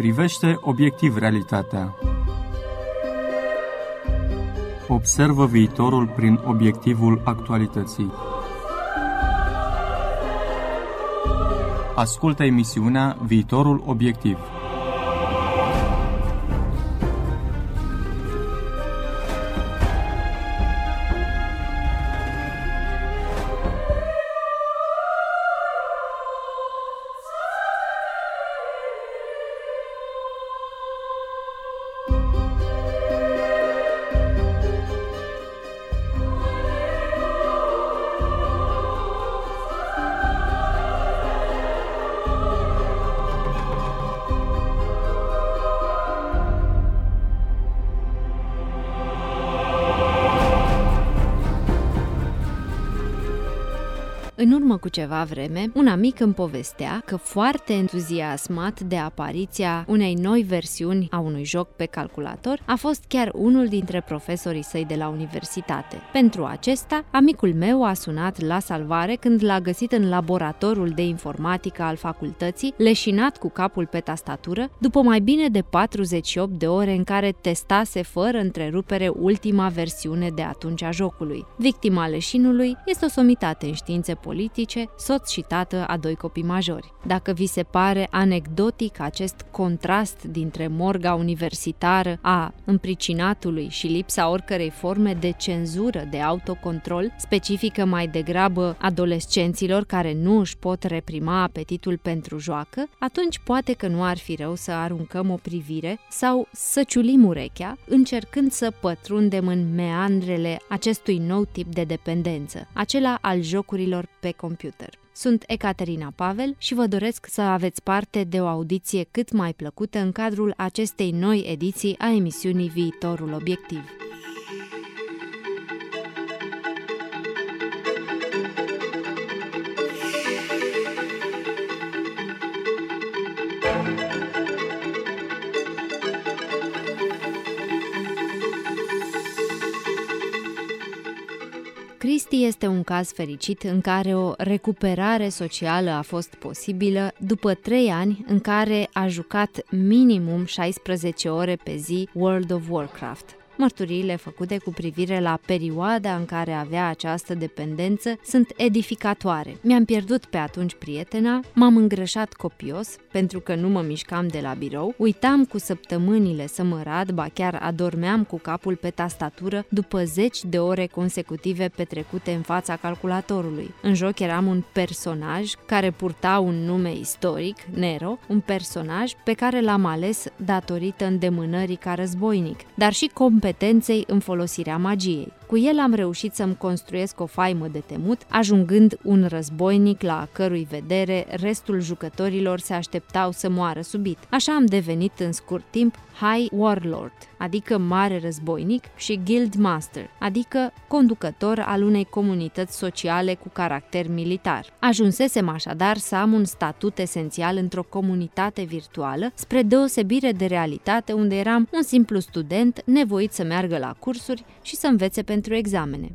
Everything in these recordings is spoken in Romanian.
Privește obiectiv realitatea. Observă viitorul prin obiectivul actualității. Ascultă emisiunea Viitorul Obiectiv. În urmă cu ceva vreme, un amic îmi povestea că, foarte entuziasmat de apariția unei noi versiuni a unui joc pe calculator, a fost chiar unul dintre profesorii săi de la universitate. Pentru acesta, amicul meu a sunat la salvare când l-a găsit în laboratorul de informatică al facultății, leșinat cu capul pe tastatură, după mai bine de 48 de ore în care testase fără întrerupere ultima versiune de atunci a jocului. Victima leșinului este o somitate în științe politice, soț și tată a 2 copii majori. Dacă vi se pare anecdotic acest contrast dintre morga universitară a împricinatului și lipsa oricărei forme de cenzură, de autocontrol, specifică mai degrabă adolescenților care nu își pot reprima apetitul pentru joacă, atunci poate că nu ar fi rău să aruncăm o privire sau să ciulim urechea, încercând să pătrundem în meandrele acestui nou tip de dependență, acela al jocurilor pe computer. Sunt Ecaterina Pavel și vă doresc să aveți parte de o audiție cât mai plăcută în cadrul acestei noi ediții a emisiunii Viitorul Obiectiv. Cristi este un caz fericit în care o recuperare socială a fost posibilă după 3 ani în care a jucat minimum 16 ore pe zi World of Warcraft. Mărturiile făcute cu privire la perioada în care avea această dependență sunt edificatoare. Mi-am pierdut pe atunci prietena, m-am îngrășat copios pentru că nu mă mișcam de la birou, uitam cu săptămânile să mă rad, ba chiar adormeam cu capul pe tastatură după 10 de ore consecutive petrecute în fața calculatorului. În joc eram un personaj care purta un nume istoric, Nero, un personaj pe care l-am ales datorită îndemânării ca războinic, dar și competenței în folosirea magiei. Cu el am reușit să-mi construiesc o faimă de temut, ajungând un războinic la cărui vedere restul jucătorilor se așteptau să moară subit. Așa am devenit în scurt timp High Warlord, adică mare războinic, și Guild Master, adică conducător al unei comunități sociale cu caracter militar. Ajunsesem așadar să am un statut esențial într-o comunitate virtuală, spre deosebire de realitate unde eram un simplu student nevoit să meargă la cursuri și să învețe pentru examene.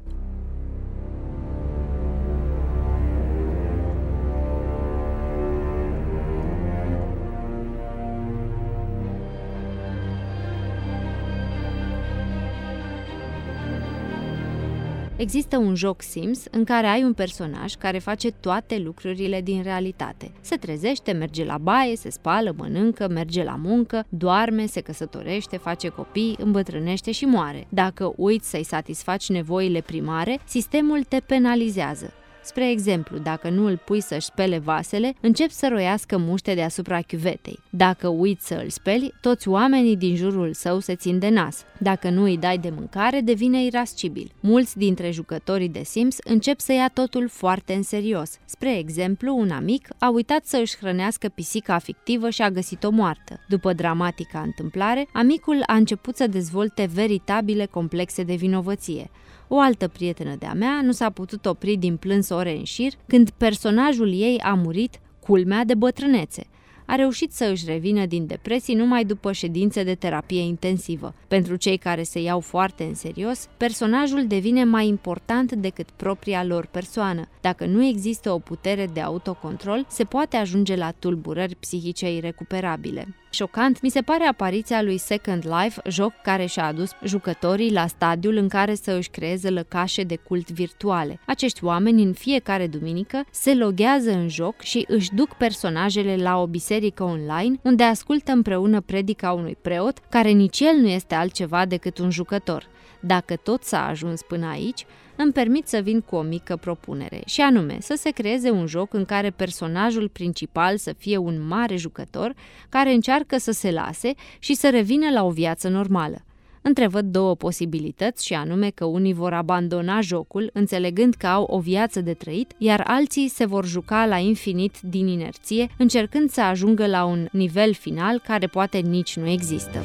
Există un joc Sims în care ai un personaj care face toate lucrurile din realitate. Se trezește, merge la baie, se spală, mănâncă, merge la muncă, doarme, se căsătorește, face copii, îmbătrânește și moare. Dacă uiți să-i satisfaci nevoile primare, sistemul te penalizează. Spre exemplu, dacă nu îl pui să-și spele vasele, încep să roiască muște deasupra chiuvetei. Dacă uiți să îl speli, toți oamenii din jurul său se țin de nas. Dacă nu îi dai de mâncare, devine irascibil. Mulți dintre jucătorii de Sims încep să ia totul foarte în serios. Spre exemplu, un amic a uitat să își hrănească pisica fictivă și a găsit-o moartă. După dramatica întâmplare, amicul a început să dezvolte veritabile complexe de vinovăție. O altă prietenă de-a mea nu s-a putut opri din plâns ore în șir când personajul ei a murit, culmea, de bătrânețe. A reușit să își revină din depresii numai după ședințe de terapie intensivă. Pentru cei care se iau foarte în serios, personajul devine mai important decât propria lor persoană. Dacă nu există o putere de autocontrol, se poate ajunge la tulburări psihice irecuperabile. Șocant mi se pare apariția lui Second Life, joc care și-a adus jucătorii la stadiul în care să își creeze lăcașe de cult virtuale. Acești oameni în fiecare duminică se loghează în joc și își duc personajele la o biserică online unde ascultă împreună predica unui preot care nici el nu este altceva decât un jucător. Dacă tot s-a ajuns până aici, îmi permit să vin cu o mică propunere, și anume să se creeze un joc în care personajul principal să fie un mare jucător care încearcă să se lase și să revină la o viață normală. Întrevăd două posibilități, și anume că unii vor abandona jocul, înțelegând că au o viață de trăit, iar alții se vor juca la infinit din inerție, încercând să ajungă la un nivel final care poate nici nu există.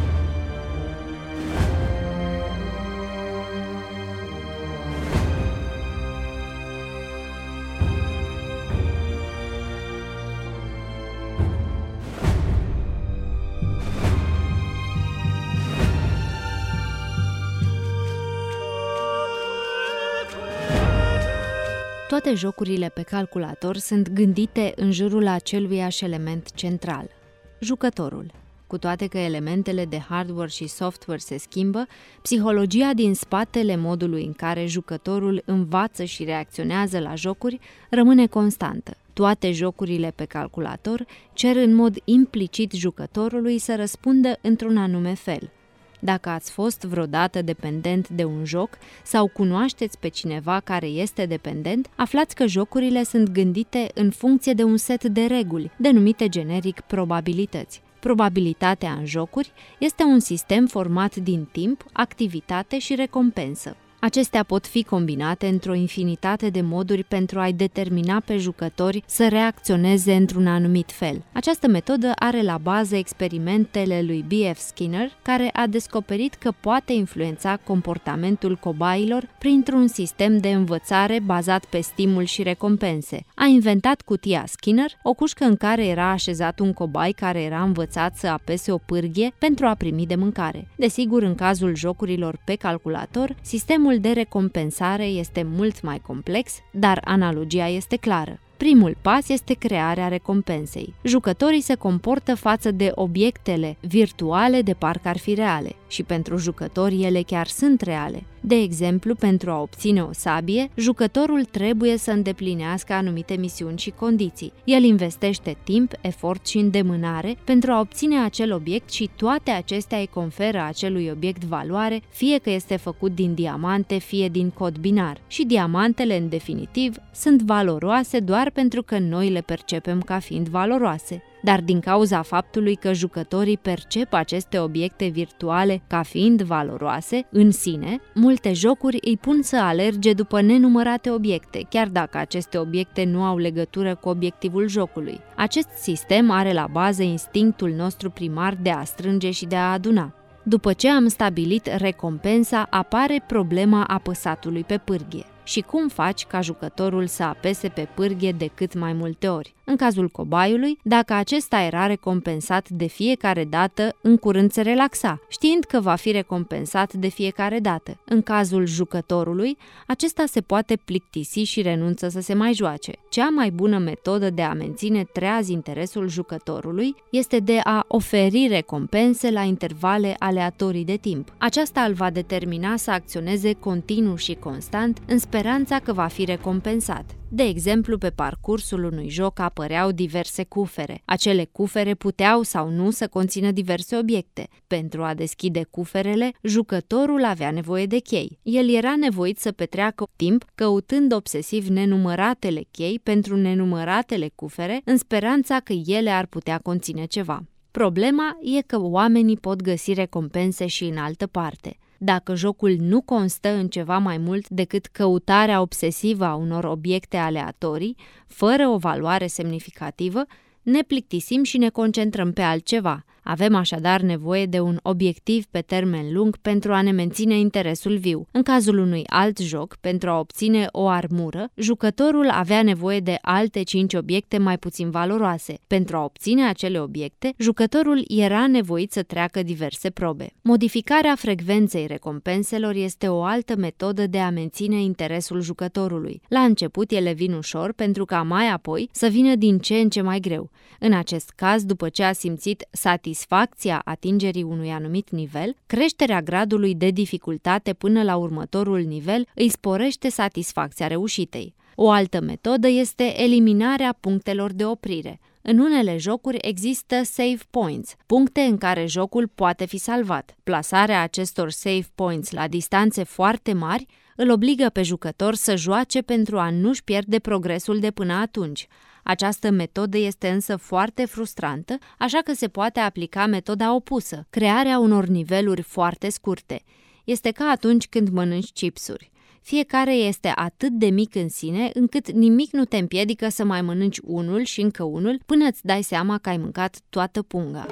Toate jocurile pe calculator sunt gândite în jurul aceluiași element central, jucătorul. Cu toate că elementele de hardware și software se schimbă, psihologia din spatele modului în care jucătorul învață și reacționează la jocuri rămâne constantă. Toate jocurile pe calculator cer în mod implicit jucătorului să răspundă într-un anume fel. Dacă ați fost vreodată dependent de un joc sau cunoașteți pe cineva care este dependent, aflați că jocurile sunt gândite în funcție de un set de reguli, denumite generic probabilități. Probabilitatea în jocuri este un sistem format din timp, activitate și recompensă. Acestea pot fi combinate într-o infinitate de moduri pentru a-i determina pe jucători să reacționeze într-un anumit fel. Această metodă are la bază experimentele lui B.F. Skinner, care a descoperit că poate influența comportamentul cobailor printr-un sistem de învățare bazat pe stimul și recompense. A inventat cutia Skinner, o cușcă în care era așezat un cobai care era învățat să apese o pârghie pentru a primi de mâncare. Desigur, în cazul jocurilor pe calculator, sistemul de recompensare este mult mai complex, dar analogia este clară. Primul pas este crearea recompensei. Jucătorii se comportă față de obiectele virtuale de parcă ar fi reale și pentru jucători ele chiar sunt reale. De exemplu, pentru a obține o sabie, jucătorul trebuie să îndeplinească anumite misiuni și condiții. El investește timp, efort și îndemânare pentru a obține acel obiect și toate acestea îi conferă acelui obiect valoare, fie că este făcut din diamante, fie din cod binar. Și diamantele, în definitiv, sunt valoroase doar pentru că noi le percepem ca fiind valoroase. Dar din cauza faptului că jucătorii percep aceste obiecte virtuale ca fiind valoroase în sine, multe jocuri îi pun să alerge după nenumărate obiecte, chiar dacă aceste obiecte nu au legătură cu obiectivul jocului. Acest sistem are la bază instinctul nostru primar de a strânge și de a aduna. După ce am stabilit recompensa, apare problema apăsatului pe pârghie. Și cum faci ca jucătorul să apese pe pârghie de cât mai multe ori? În cazul cobaiului, dacă acesta era recompensat de fiecare dată, în curând se relaxa, știind că va fi recompensat de fiecare dată. În cazul jucătorului, acesta se poate plictisi și renunță să se mai joace. Cea mai bună metodă de a menține treaz interesul jucătorului este de a oferi recompense la intervale aleatorii de timp. Aceasta îl va determina să acționeze continuu și constant în speranța că va fi recompensat. De exemplu, pe parcursul unui joc apăreau diverse cufere. Acele cufere puteau sau nu să conțină diverse obiecte. Pentru a deschide cuferele, jucătorul avea nevoie de chei. El era nevoit să petreacă timp căutând obsesiv nenumăratele chei pentru nenumăratele cufere, în speranța că ele ar putea conține ceva. Problema e că oamenii pot găsi recompense și în altă parte. Dacă jocul nu constă în ceva mai mult decât căutarea obsesivă a unor obiecte aleatorii, fără o valoare semnificativă, ne plictisim și ne concentrăm pe altceva. Avem așadar nevoie de un obiectiv pe termen lung pentru a ne menține interesul viu. În cazul unui alt joc, pentru a obține o armură, jucătorul avea nevoie de alte 5 obiecte mai puțin valoroase. Pentru a obține acele obiecte, jucătorul era nevoit să treacă diverse probe. Modificarea frecvenței recompenselor este o altă metodă de a menține interesul jucătorului. La început ele vin ușor, pentru ca mai apoi să vină din ce în ce mai greu. În acest caz, după ce a simțit satisfacția atingerii unui anumit nivel, creșterea gradului de dificultate până la următorul nivel îi sporește satisfacția reușitei. O altă metodă este eliminarea punctelor de oprire. În unele jocuri există save points, puncte în care jocul poate fi salvat. Plasarea acestor save points la distanțe foarte mari îl obligă pe jucător să joace pentru a nu-și pierde progresul de până atunci. Această metodă este însă foarte frustrantă, așa că se poate aplica metoda opusă, crearea unor niveluri foarte scurte. Este ca atunci când mănânci chipsuri. Fiecare este atât de mic în sine, încât nimic nu te împiedică să mai mănânci unul și încă unul până îți dai seama că ai mâncat toată punga.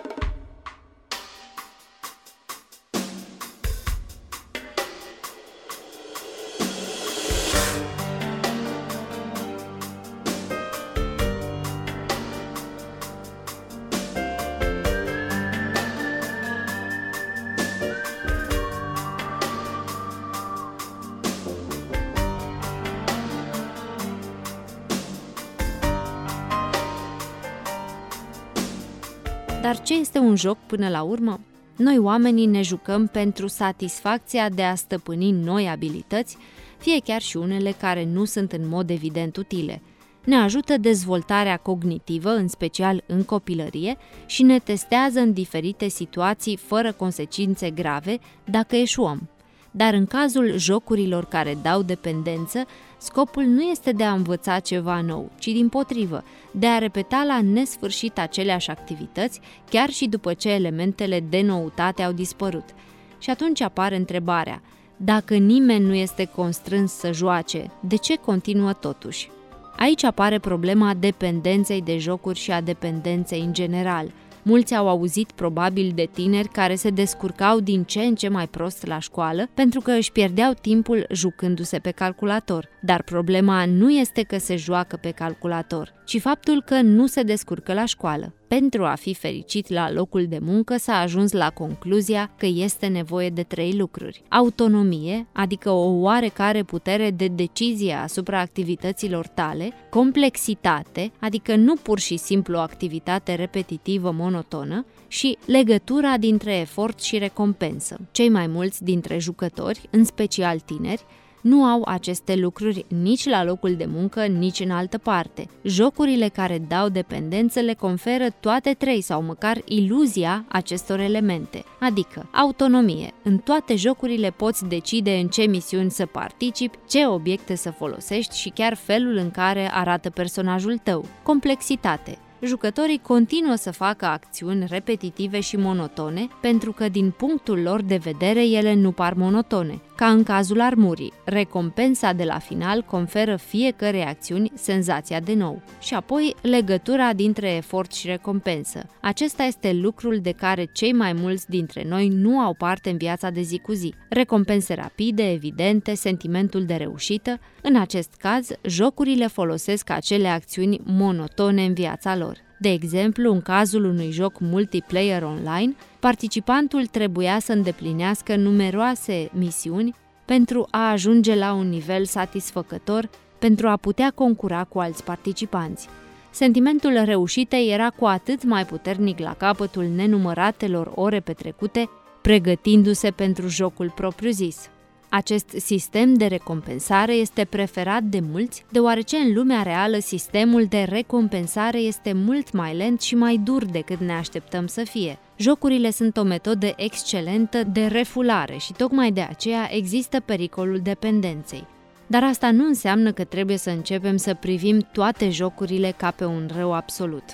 Dar ce este un joc până la urmă? Noi oamenii ne jucăm pentru satisfacția de a stăpâni noi abilități, fie chiar și unele care nu sunt în mod evident utile. Ne ajută dezvoltarea cognitivă, în special în copilărie, și ne testează în diferite situații fără consecințe grave dacă eșuăm. Dar în cazul jocurilor care dau dependență, scopul nu este de a învăța ceva nou, ci dimpotrivă, de a repeta la nesfârșit aceleași activități, chiar și după ce elementele de noutate au dispărut. Și atunci apare întrebarea: dacă nimeni nu este constrâns să joace, de ce continuă totuși? Aici apare problema dependenței de jocuri și a dependenței în general. Mulți au auzit probabil de tineri care se descurcau din ce în ce mai prost la școală pentru că își pierdeau timpul jucându-se pe calculator. Dar problema nu este că se joacă pe calculator, ci faptul că nu se descurcă la școală. Pentru a fi fericit la locul de muncă s-a ajuns la concluzia că este nevoie de 3 lucruri. Autonomie, adică o oarecare putere de decizie asupra activităților tale, complexitate, adică nu pur și simplu o activitate repetitivă monotonă, și legătura dintre efort și recompensă. Cei mai mulți dintre jucători, în special tineri, nu au aceste lucruri nici la locul de muncă, nici în altă parte. Jocurile care dau dependență le conferă toate 3 sau măcar iluzia acestor elemente, adică autonomie. În toate jocurile poți decide în ce misiuni să participi, ce obiecte să folosești și chiar felul în care arată personajul tău. Complexitate. Jucătorii continuă să facă acțiuni repetitive și monotone pentru că, din punctul lor de vedere, ele nu par monotone. Ca în cazul armurii, recompensa de la final conferă fiecărei acțiuni senzația de nou. Și apoi, legătura dintre efort și recompensă. Acesta este lucrul de care cei mai mulți dintre noi nu au parte în viața de zi cu zi. Recompense rapide, evidente, sentimentul de reușită. În acest caz, jocurile folosesc acele acțiuni monotone în viața lor. De exemplu, în cazul unui joc multiplayer online, participantul trebuia să îndeplinească numeroase misiuni pentru a ajunge la un nivel satisfăcător pentru a putea concura cu alți participanți. Sentimentul reușitei era cu atât mai puternic la capătul nenumăratelor ore petrecute pregătindu-se pentru jocul propriu-zis. Acest sistem de recompensare este preferat de mulți, deoarece în lumea reală sistemul de recompensare este mult mai lent și mai dur decât ne așteptăm să fie. Jocurile sunt o metodă excelentă de refulare și tocmai de aceea există pericolul dependenței. Dar asta nu înseamnă că trebuie să începem să privim toate jocurile ca pe un rău absolut.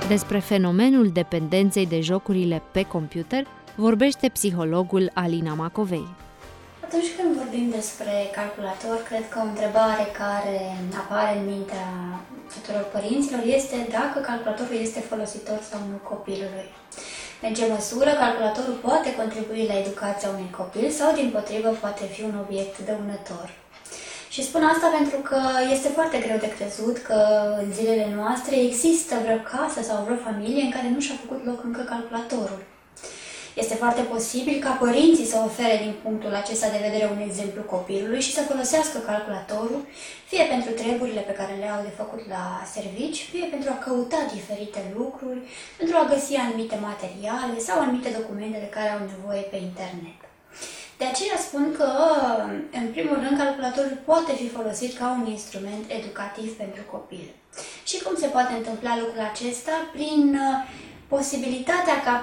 Despre fenomenul dependenței de jocurile pe computer vorbește psihologul Alina Macovei. Atunci când vorbim despre calculator, cred că o întrebare care apare în mintea tuturor părinților este dacă calculatorul este folositor sau nu copilului. În ce măsură calculatorul poate contribui la educația unui copil sau, dimpotrivă, poate fi un obiect dăunător. Și spun asta pentru că este foarte greu de crezut că în zilele noastre există vreo casă sau vreo familie în care nu și-a făcut loc încă calculatorul. Este foarte posibil ca părinții să ofere din punctul acesta de vedere un exemplu copilului și să folosească calculatorul, fie pentru treburile pe care le au de făcut la servici, fie pentru a căuta diferite lucruri, pentru a găsi anumite materiale sau anumite documente de care au nevoie pe internet. De aceea spun că, în primul rând, calculatorul poate fi folosit ca un instrument educativ pentru copil. Și cum se poate întâmpla lucrul acesta? Prin posibilitatea ca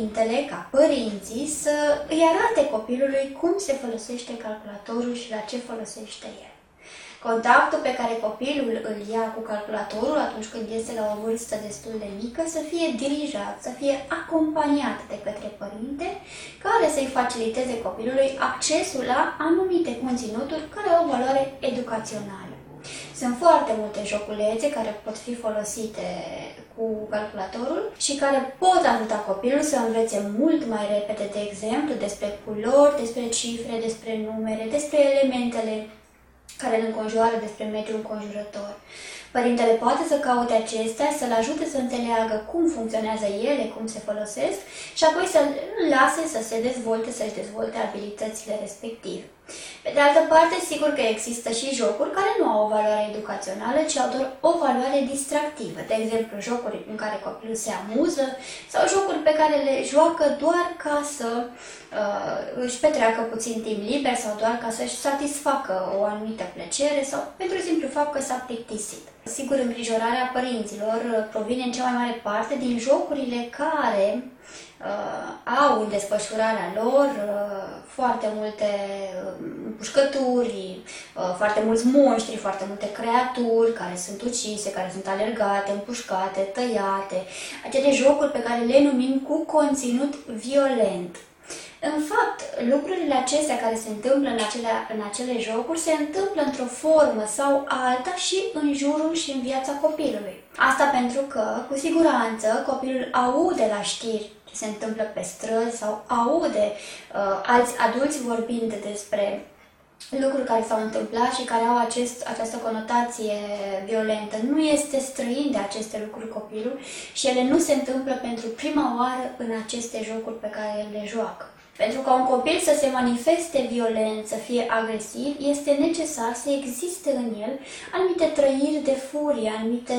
părinții să îi arate copilului cum se folosește calculatorul și la ce folosește el. Contactul pe care copilul îl ia cu calculatorul atunci când este la o vârstă destul de mică să fie dirijat, să fie acompaniat de către părinte, care să-i faciliteze copilului accesul la anumite conținuturi care au o valoare educațională. Sunt foarte multe joculețe care pot fi folosite cu calculatorul și care pot ajuta copilul să învețe mult mai repede, de exemplu, despre culori, despre cifre, despre numere, despre elementele care îl înconjoară, despre mediul înconjurător. Părintele poate să caute acestea, să-l ajute să înțeleagă cum funcționează ele, cum se folosesc și apoi să-l lase să se dezvolte, să-și dezvolte abilitățile respective. Pe de altă parte, sigur că există și jocuri care nu au o valoare educațională, ci au doar o valoare distractivă. De exemplu, jocuri în care copilul se amuză sau jocuri pe care le joacă doar ca să își petreacă puțin timp liber sau doar ca să-și satisfacă o anumită plăcere sau pentru simplu fapt că s-a plictisit. Sigur, îngrijorarea părinților provine în cea mai mare parte din jocurile care au în desfășurarea lor foarte multe împușcături, foarte mulți monștri, foarte multe creaturi care sunt ucise, care sunt alergate, împușcate, tăiate, acele jocuri pe care le numim cu conținut violent. În fapt, lucrurile acestea care se întâmplă în acele jocuri se întâmplă într-o formă sau alta și în jurul și în viața copilului. Asta pentru că, cu siguranță, copilul aude la știri ce se întâmplă pe străzi sau aude alți adulți vorbind despre lucruri care s-au întâmplat și care au această conotație violentă. Nu este străin de aceste lucruri copilul și ele nu se întâmplă pentru prima oară în aceste jocuri pe care el le joacă. Pentru ca un copil să se manifeste violent, să fie agresiv, este necesar să existe în el anumite trăiri de furie, anumite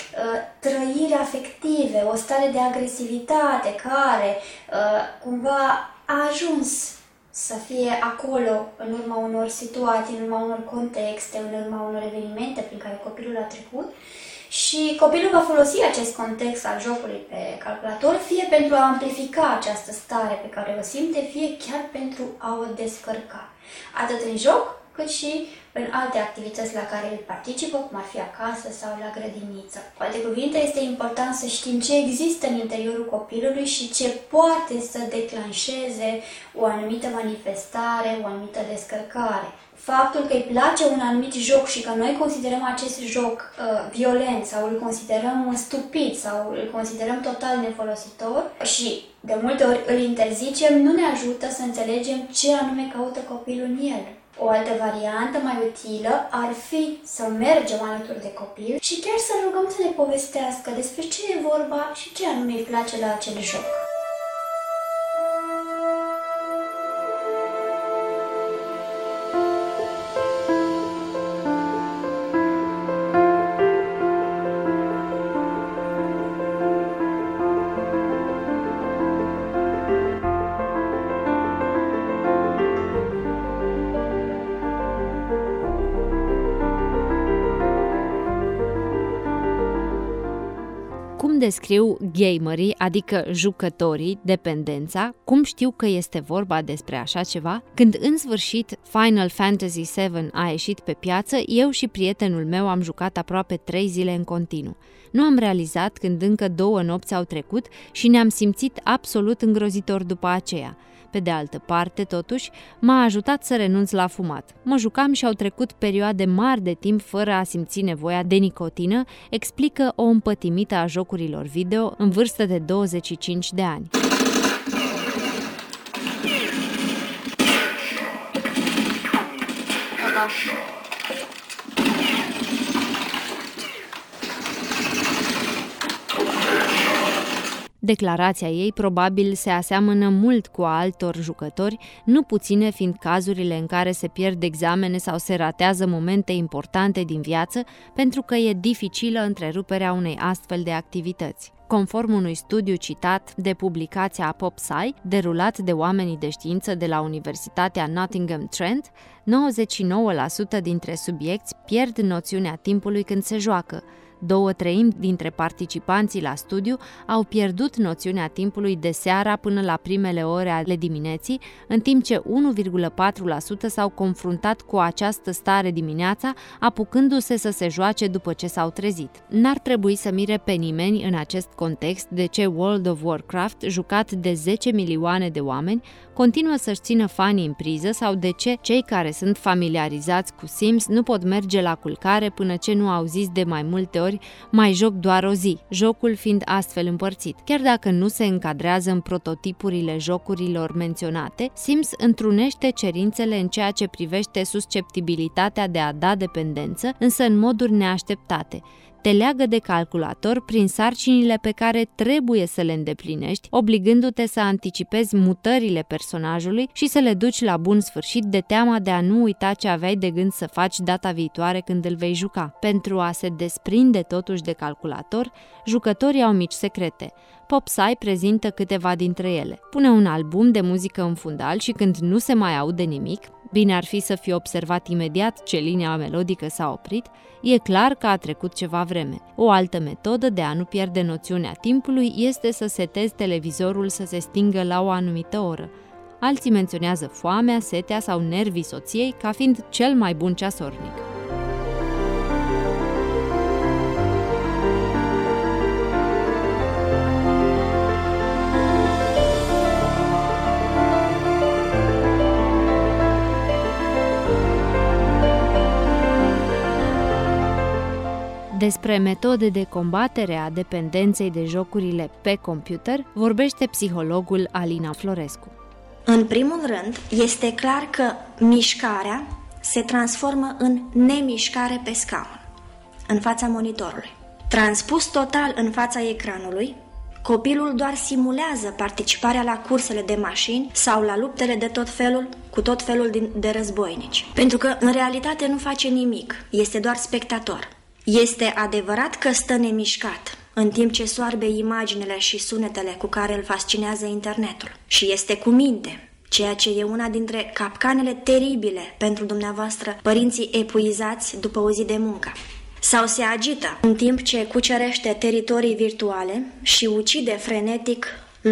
trăiri afective, o stare de agresivitate care cumva a ajuns să fie acolo în urma unor situații, în urma unor contexte, în urma unor evenimente prin care copilul a trecut. Și copilul va folosi acest context al jocului pe calculator, fie pentru a amplifica această stare pe care o simte, fie chiar pentru a o descărca. Atât în joc, cât și în alte activități la care el participă, cum ar fi acasă sau la grădiniță. Cu alte cuvinte, este important să știm ce există în interiorul copilului și ce poate să declanșeze o anumită manifestare, o anumită descărcare. Faptul că îi place un anumit joc și că noi considerăm acest joc violent sau îl considerăm stupid sau îl considerăm total nefolositor și de multe ori îl interzicem, nu ne ajută să înțelegem ce anume caută copilul în el. O altă variantă mai utilă ar fi să mergem alături de copil și chiar să rugăm să ne povestească despre ce e vorba și ce anume îi place la acel joc. Cum descriu gamerii, adică jucătorii, dependența? Cum știu că este vorba despre așa ceva? Când în sfârșit Final Fantasy VII a ieșit pe piață, eu și prietenul meu am jucat aproape 3 zile în continuu. Nu am realizat când încă 2 nopți au trecut și ne-am simțit absolut îngrozitor după aceea. Pe de altă parte, totuși, m-a ajutat să renunț la fumat. Mă jucam și au trecut perioade mari de timp fără a simți nevoia de nicotină, explică o împătimită a jocurilor video în vârstă de 25 de ani. Declarația ei probabil se aseamănă mult cu a altor jucători, nu puține fiind cazurile în care se pierd examene sau se ratează momente importante din viață pentru că e dificilă întreruperea unei astfel de activități. Conform unui studiu citat de publicația PopSci, derulat de oamenii de știință de la Universitatea Nottingham Trent, 99% dintre subiecți pierd noțiunea timpului când se joacă. 2/3 dintre participanții la studiu au pierdut noțiunea timpului de seara până la primele ore ale dimineții, în timp ce 1,4% s-au confruntat cu această stare dimineața, apucându-se să se joace după ce s-au trezit. N-ar trebui să mire pe nimeni în acest context de ce World of Warcraft, jucat de 10 milioane de oameni, continuă să-și țină fanii în priză sau de ce cei care sunt familiarizați cu Sims nu pot merge la culcare până ce nu au zis de mai multe ori mai joc doar o zi, jocul fiind astfel împărțit. Chiar dacă nu se încadrează în prototipurile jocurilor menționate, Sims întrunește cerințele în ceea ce privește susceptibilitatea de a da dependență, însă în moduri neașteptate. Te leagă de calculator prin sarcinile pe care trebuie să le îndeplinești, obligându-te să anticipezi mutările personajului și să le duci la bun sfârșit de teama de a nu uita ce aveai de gând să faci data viitoare când îl vei juca. Pentru a se desprinde totuși de calculator, jucătorii au mici secrete. PopSci prezintă câteva dintre ele. Pune un album de muzică în fundal și când nu se mai aude nimic, bine ar fi să fi observat imediat ce linia melodică s-a oprit, e clar că a trecut ceva vreme. O altă metodă de a nu pierde noțiunea timpului este să setezi televizorul să se stingă la o anumită oră. Alții menționează foamea, setea sau nervii soției ca fiind cel mai bun ceasornic. Despre metode de combatere a dependenței de jocurile pe computer vorbește psihologul Alina Florescu. În primul rând, este clar că mișcarea se transformă în nemișcare pe scaun, în fața monitorului. Transpus total în fața ecranului, copilul doar simulează participarea la cursele de mașini sau la luptele de tot felul, cu tot felul de războinici. Pentru că, în realitate, nu face nimic, este doar spectator. Este adevărat că stă nemișcat, în timp ce soarbe imaginile și sunetele cu care îl fascinează internetul. Și este cu minte, ceea ce e una dintre capcanele teribile pentru dumneavoastră, părinții epuizați după o zi de muncă. Sau se agită, în timp ce cucerește teritorii virtuale și ucide frenetic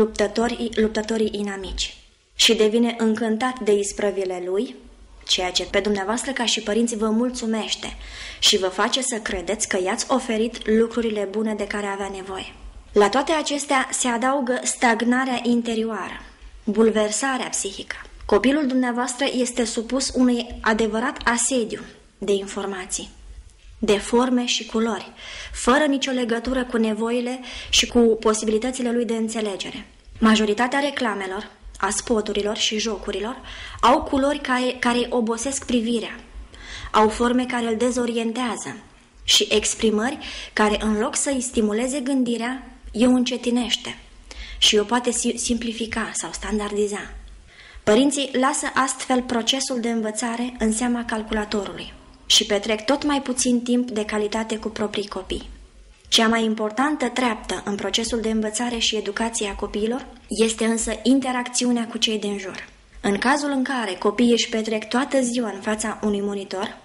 luptătorii inamici. Și devine încântat de isprăvile lui, ceea ce pe dumneavoastră ca și părinți vă mulțumește și vă face să credeți că i-ați oferit lucrurile bune de care avea nevoie. La toate acestea se adaugă stagnarea interioară, bulversarea psihică. Copilul dumneavoastră este supus unui adevărat asediu de informații, de forme și culori, fără nicio legătură cu nevoile și cu posibilitățile lui de înțelegere. Majoritatea reclamelor, a spoturilor și jocurilor au culori care îi obosesc privirea, au forme care îl dezorientează și exprimări care, în loc să îi stimuleze gândirea, o încetinește și o poate simplifica sau standardiza. Părinții lasă astfel procesul de învățare în seama calculatorului și petrec tot mai puțin timp de calitate cu proprii copii. Cea mai importantă treaptă în procesul de învățare și educație a copiilor este însă interacțiunea cu cei din jur. În cazul în care copiii își petrec toată ziua în fața unui monitor,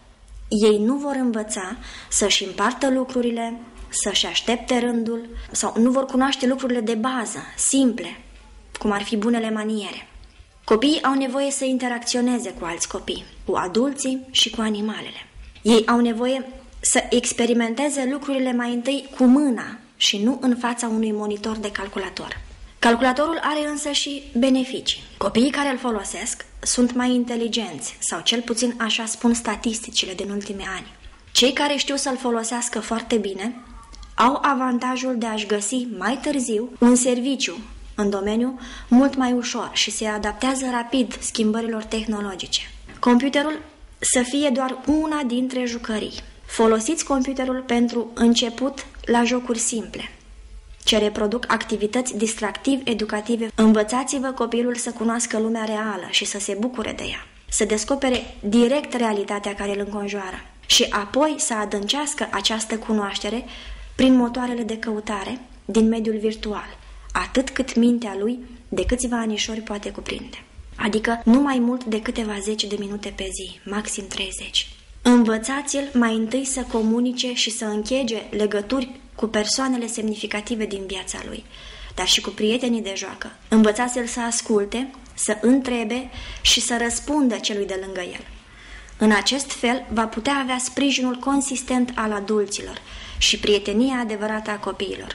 Ei nu vor învăța să-și împartă lucrurile, să-și aștepte rândul sau nu vor cunoaște lucrurile de bază, simple, cum ar fi bunele maniere. Copiii au nevoie să interacționeze cu alți copii, cu adulții și cu animalele. Ei au nevoie să experimenteze lucrurile mai întâi cu mâna și nu în fața unui monitor de calculator. Calculatorul are însă și beneficii. Copiii care îl folosesc sunt mai inteligenți, sau cel puțin așa spun statisticile din ultimii ani. Cei care știu să-l folosească foarte bine au avantajul de a-și găsi mai târziu un serviciu în domeniu mult mai ușor și se adaptează rapid schimbărilor tehnologice. Computerul să fie doar una dintre jucării. Folosiți computerul pentru început la jocuri simple, ce reproduc activități distractiv-educative. Învățați-vă copilul să cunoască lumea reală și să se bucure de ea, să descopere direct realitatea care îl înconjoară și apoi să adâncească această cunoaștere prin motoarele de căutare din mediul virtual, atât cât mintea lui de câțiva anișori poate cuprinde. Adică nu mai mult de câteva zeci de minute pe zi, maxim 30. Învățați-l mai întâi să comunice și să închege legături cu persoanele semnificative din viața lui, dar și cu prietenii de joacă. Învățați-l să asculte, să întrebe și să răspundă celui de lângă el. În acest fel va putea avea sprijinul consistent al adulților și prietenia adevărată a copiilor.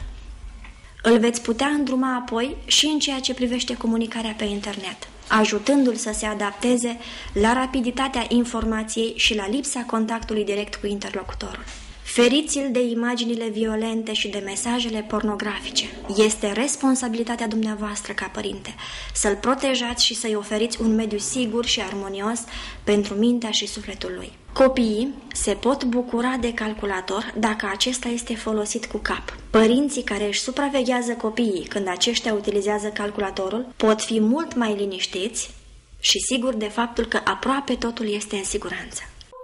Îl veți putea îndruma apoi și în ceea ce privește comunicarea pe internet, ajutându-l să se adapteze la rapiditatea informației și la lipsa contactului direct cu interlocutorul. Feriți-l de imaginile violente și de mesajele pornografice. Este responsabilitatea dumneavoastră ca părinte să-l protejați și să-i oferiți un mediu sigur și armonios pentru mintea și sufletul lui. Copiii se pot bucura de calculator dacă acesta este folosit cu cap. Părinții care își supraveghează copiii când aceștia utilizează calculatorul pot fi mult mai liniștiți și siguri de faptul că aproape totul este în siguranță.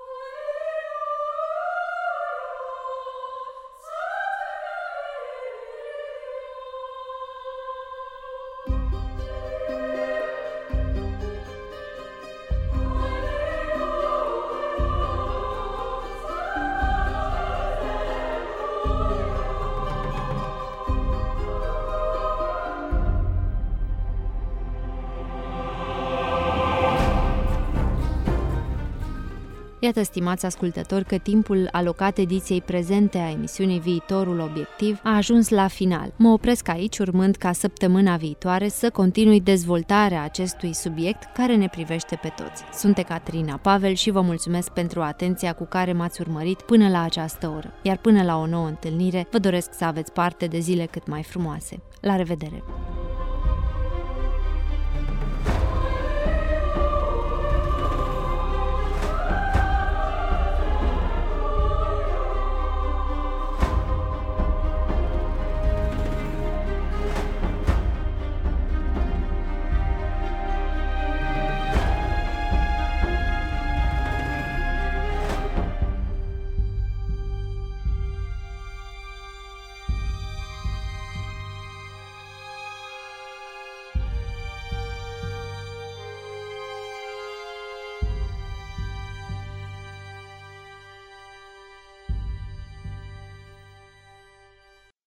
Iată, stimați ascultători, că timpul alocat ediției prezente a emisiunii Viitorul Obiectiv a ajuns la final. Mă opresc aici, urmând ca săptămâna viitoare să continui dezvoltarea acestui subiect care ne privește pe toți. Sunt Ecaterina Pavel și vă mulțumesc pentru atenția cu care m-ați urmărit până la această oră. Iar până la o nouă întâlnire, vă doresc să aveți parte de zile cât mai frumoase. La revedere!